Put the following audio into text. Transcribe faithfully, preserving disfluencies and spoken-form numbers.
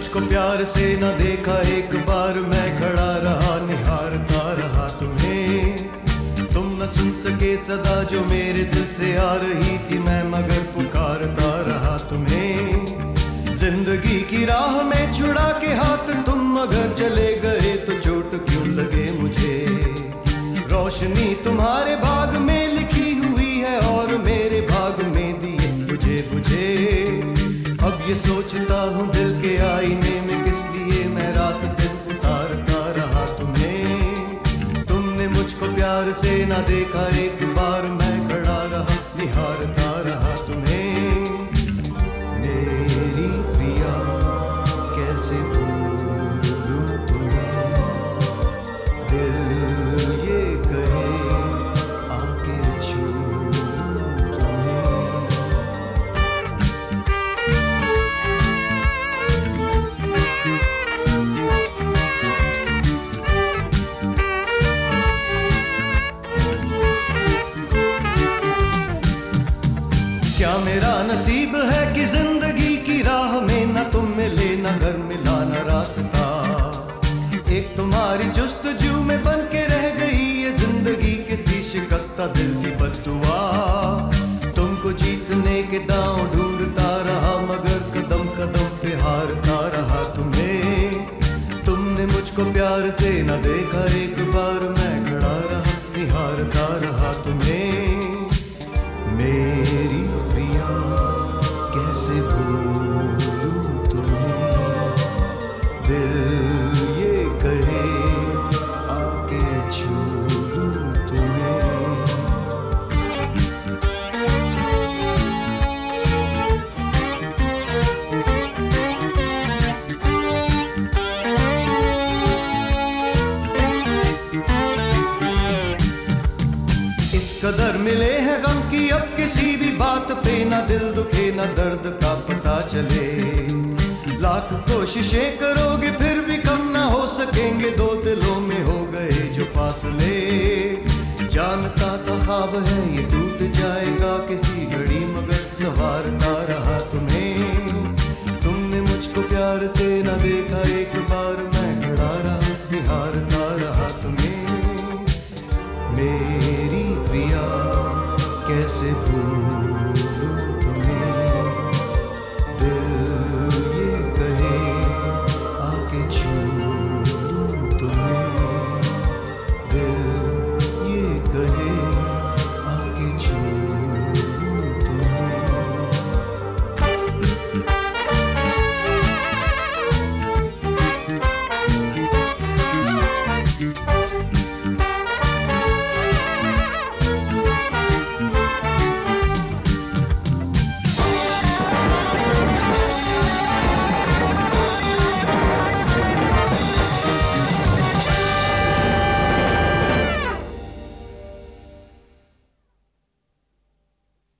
मुझको प्यार से न देखा एक बार, मैं खड़ा रहा निहारता रहा तुम्हें। तुम न सुन सके सदा जो मेरे दिल से आ रही थी, मैं मगर पुकारता रहा तुम्हें। जिंदगी की राह में छुड़ा के हाथ तुम मगर चले गए, तो चोट क्यों लगे मुझे। रोशनी तुम्हारे भाग में लिखी हुई है और मेरे भाग में दिए बुझे बुझे। अब ये सोचता हूँ दिल के आईने में, किस लिए मैं रात दिन उतारता रहा तुम्हें। तुमने मुझको प्यार से ना देखा एक बार, मैं खड़ा रहा निहारता रहा तुम्हें। मेरी प्रिया कैसे भूलूं तुम्हें, दिल ये कहे आके छू तुम्हें। क्या मेरा नसीब है कि जिंदगी की राह में न तुम मिले, न घर मिला न रास्ता। एक तुम्हारी जुस्तजू में बन के रह गई ये जिंदगी, किसी शिकस्ता दिल की बद्दुआ। तुमको जीतने के दांव ढूंढता रहा, मगर कदम कदम पे हारता रहा तुम्हें। तुमने मुझको प्यार से न देखा एक बार, मैं खड़ा रहा निहारता रहा तुम्हें। मेरी प्रिया कैसे भूलूं तुम्हें, दिल ये कहे आके छू लूं तुम्हें। इस कदर मिले हैं गम की अब किसी भी बात पे ना दिल दुखे ना दर्द का पता चले। लाख कोशिशें करोगे फिर भी कम ना हो सकेंगे, दो दिलों में हो गए जो फासले। जानता था ख्वाब है ये टूट जाएगा किसी घड़ी, मगर संवारता रहा तुम्हें। तुमने मुझको प्यार से ना देखा